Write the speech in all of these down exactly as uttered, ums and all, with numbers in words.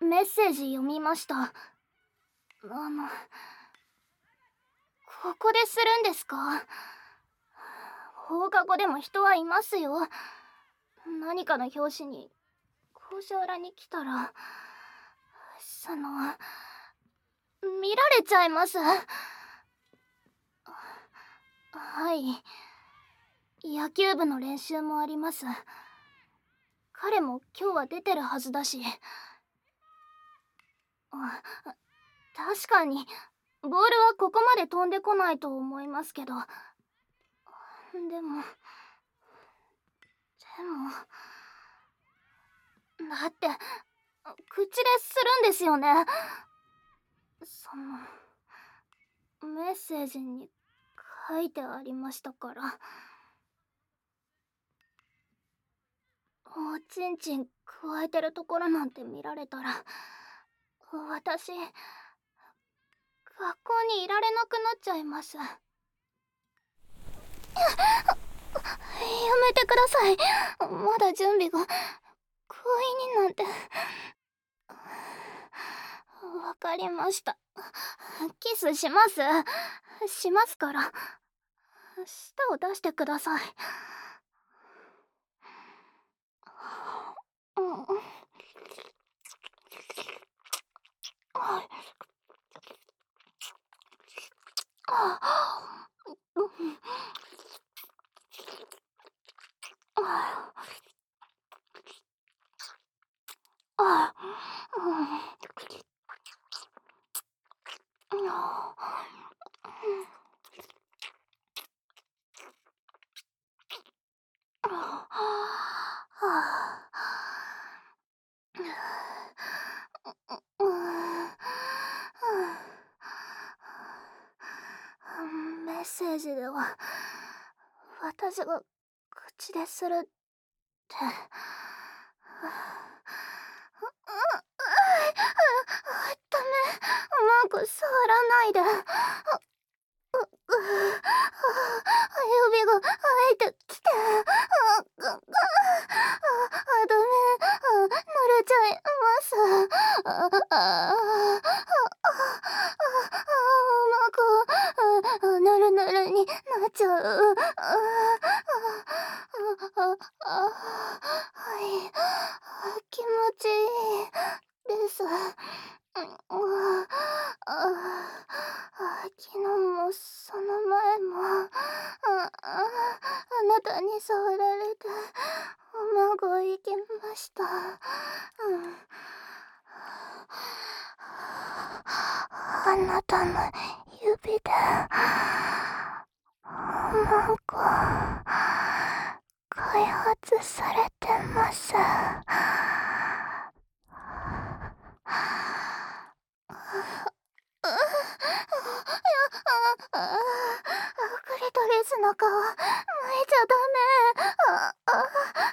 メッセージ読みました。あの、ここでするんですか？放課後でも人はいますよ。何かの拍子に校舎裏に来たら、その、見られちゃいます。はい。野球部の練習もあります。彼も今日は出てるはずだし。あ、確かにボールはここまで飛んでこないと思いますけど、でもでもだって口でするんですよね。そのメッセージに書いてありましたから。おちんちん加えてるところなんて見られたら、私学校にいられなくなっちゃいます。やめてください。まだ準備が。婚姻になんて。わかりました。キスします。しますから。舌を出してください。うん。メッセージでは私が口でするって。ダメ、マーク触らないで。指が生えてきて。あ、ダメ、濡れちゃいます。ああ、うまくぬるぬるになっちゃう。はい、気持ちいいです。昨日もその前もあなたに触られておまごいきました。あなたの指でおまご開発されてます。クリトリスの皮巻いちゃダメ。あああ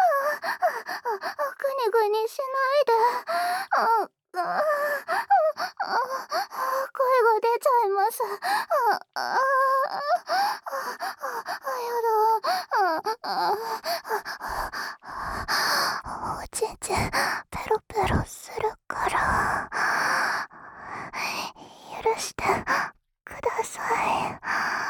グニグニしないで。ああ声が出ちゃいます。ああやだ。ああおちんちんペロペロするから許してください。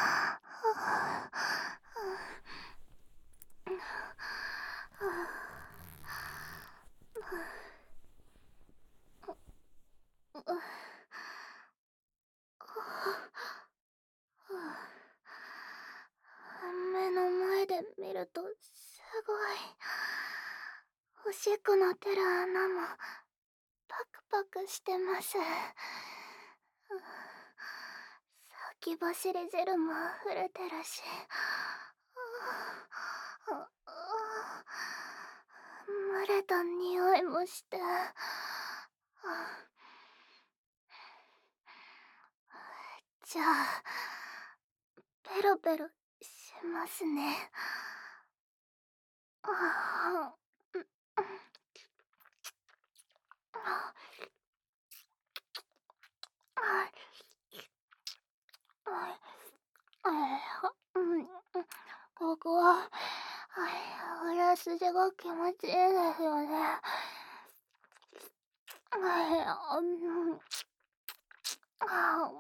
目の前で見るとすごい。おしっこの出る穴もパクパクしてます。先走り汁も溢れてるし、蒸れた匂いもして。じゃあペロペロしますね。あここは売れ筋が気持ちいいですよね。 はい、うん、あ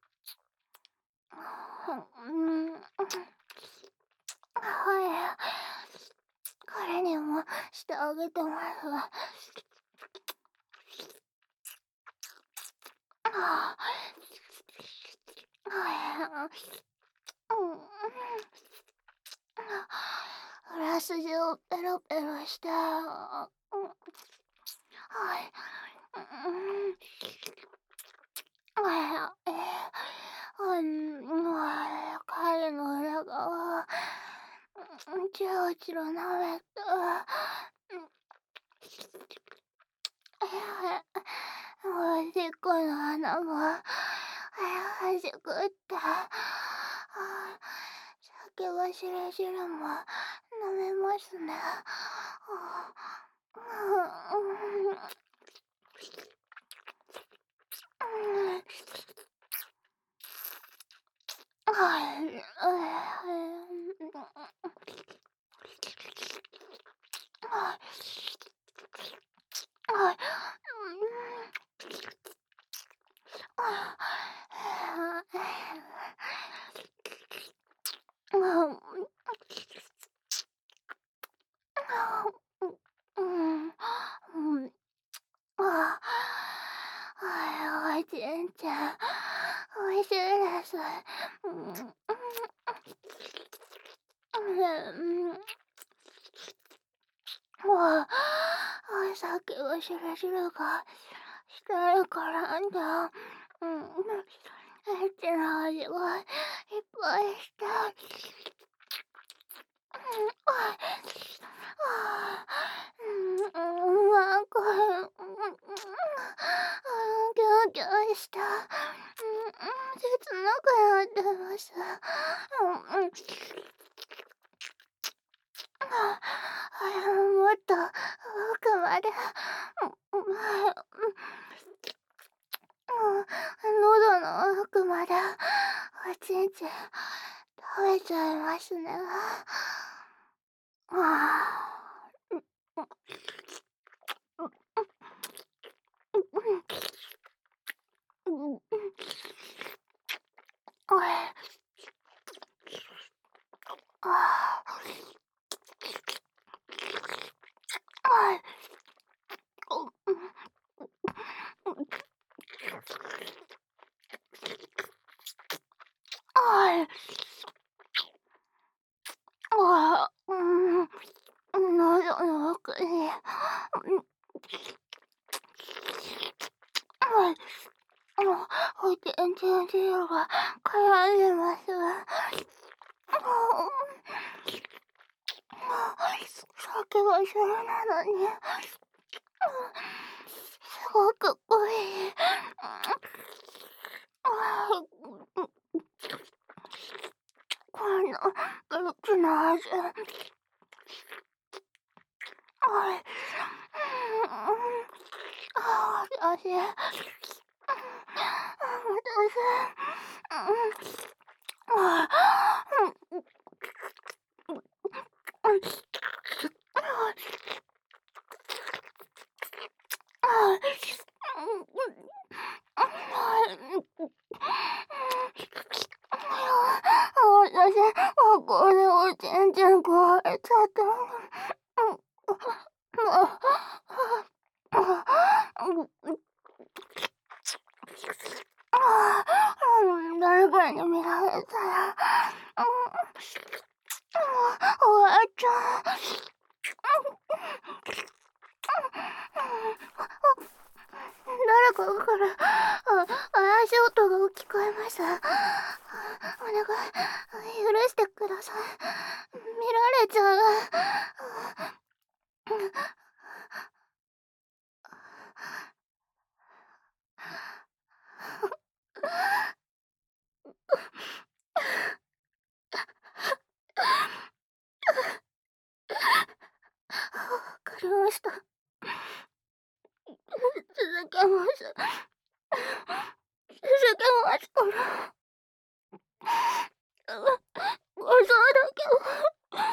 うん、はい。彼にもしてあげてます。あはい、うん。裏筋をペロペロして、うん、はい。うん、はい、えー、うん、彼の裏側、うん、チロチロ舐めて、うん、おしっこの穴も、はじくって、酒がしれしれも飲めますね。はい。はい。うん。うん。うん。ああ、全然美味しいです。うん。うん。もう、さっきはしらしらがしてるからんだ。うん。エッチな味がいっぱいして。うん、なんか、うん、キュンキュンした。うん、切なくなってます。うん、うん。もっと奥まで。うん、喉の奥までおちんちん食べちゃいますね。ああ。うん。おい。ああ。はい。お、うん。はい。ああ、うん。喉の奥に、うん。はい。あ、全然汁が絡んでます。ああ、酒は一緒なのに、すごく濃い。ああ、このグツの味。はい。ああ、私、私、ああ、私、これを全然壊れちゃった。誰かに見られたら、終わっちゃう。誰かから、あ、怪しい音が聞こえます。お願い、許してください。見られちゃう。わかりました。続けます。続けますから。ごそうだ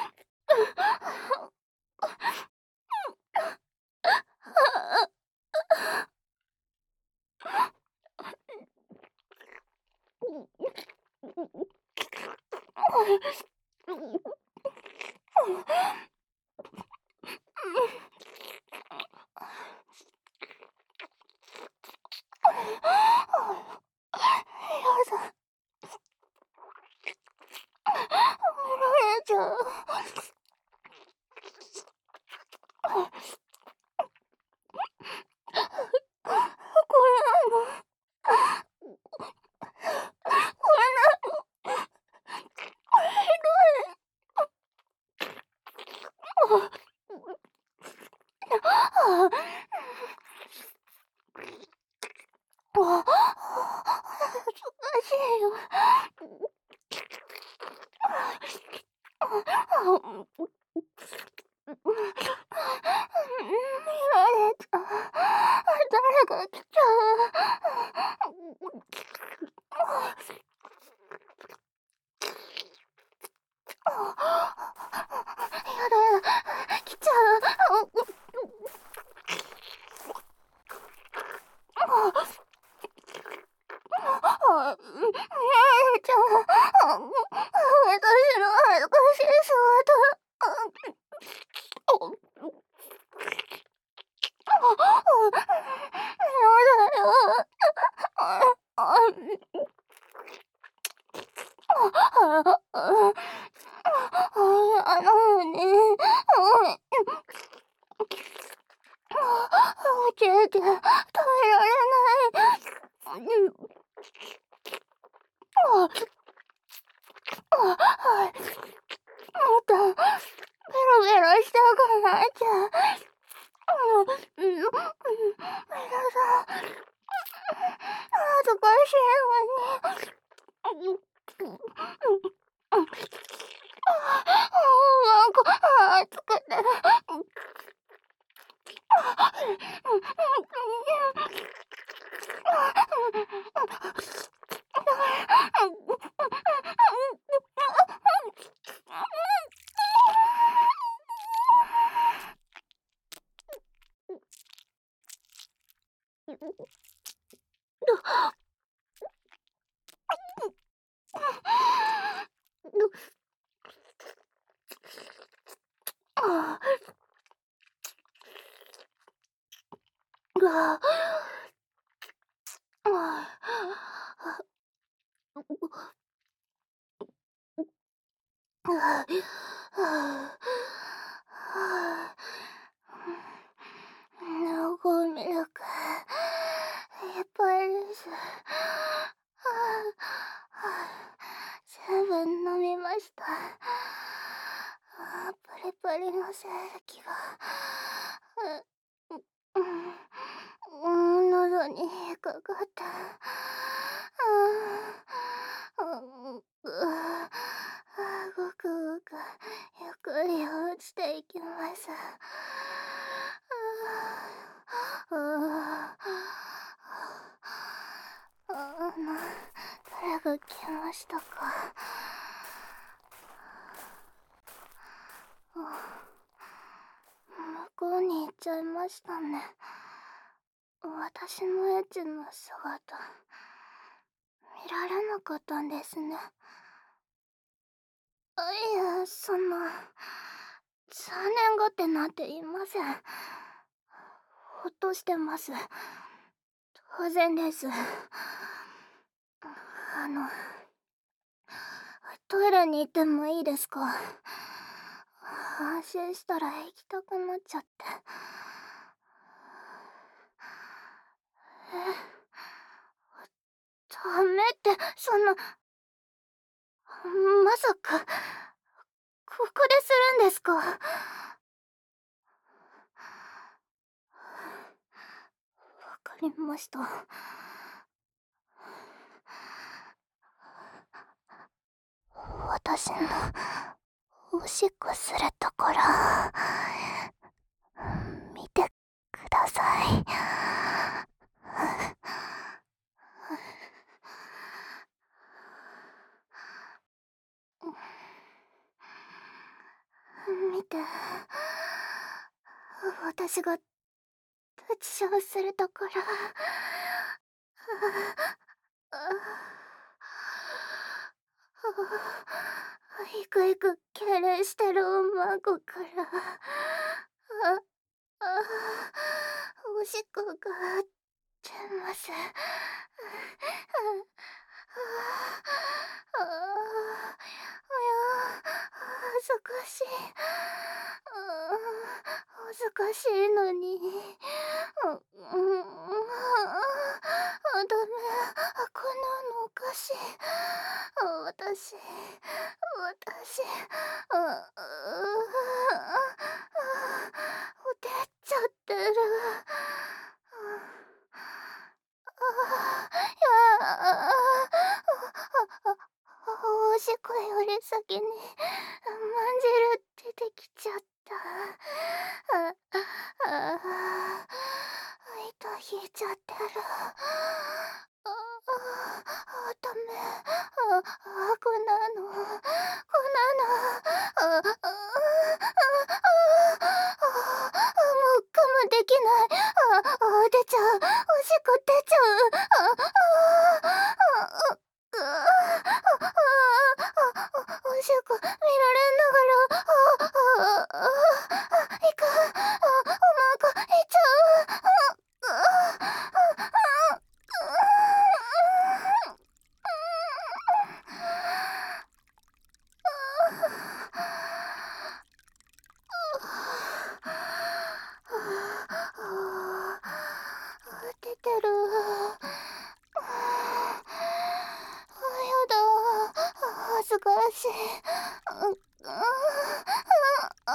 けは。 だ。見られちゃう。これなの。これなの。これひどい。ああ。あ、恥ずかしいよ。見られちゃう。誰か来ちゃう。やだやだ、来ちゃう。あ、見られちゃう。私の恥ずかしい姿。やだよ。あのね、教えて、食べられない。もっとベロベロしたくなっちゃう。うん、うん、ごめんなさい。恥ずかしいのに。なんか暑くて。ノコミルクいっぱいです。十分飲みました。パリパリの成績がうん、喉に引っかかった。ごくごくゆっくり落ちていきます。あの、誰が来ましたか。向こうに行っちゃいましたね。私のエッチな姿見られなかったんですね。いや、そんな残念がってなんて言いません。ほっとしてます。当然です。あの、トイレに行ってもいいですか。安心したら行きたくなっちゃって。え、ダメって、そんな、まさかここでするんですか。わかりました。私のおしっこするところ見てください。見て、私が立ちションするところ。 いくいく敬礼してる孫から、あ、あ、おしっこが出ます。あ、あ、あ、いや、恥ずかしい。あ、恥ずかしいのに。う、うん、あ、ダメ。こんなのおかしい。あ、私、私、あ、あ、あ、ほてっちゃってる。あ、いや、あ、おしっこより先にまんじる出てきちゃった。あ、あ、糸引いちゃってる。あ、あ、ダメ。あ、こんなの、こんなの、あ、あ、あ、あ、もう我慢できない。あ、あ、出ちゃう。おしっこ出ちゃう。あ、あ、あ、あ、あ、あ、おしっこ見られながら、あ、あ、あ、いかん。あ、お腹いっちゃう。あ、あ、あ、あ、出てる。あ、やだ。恥ずかしい。う、あ、あ、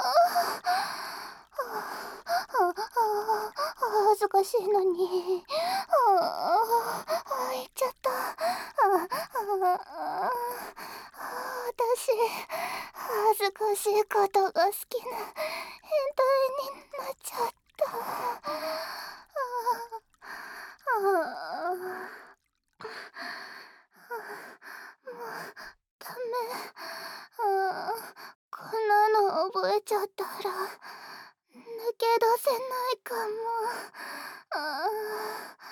あ、恥ずかしいのに。あ、あ、言っちゃった。あ、あ、私、恥ずかしいことが好きな変態になっちゃった。あ、あ、もうダメ。あ、こんなの覚えちゃったら抜け出せないかも。あ、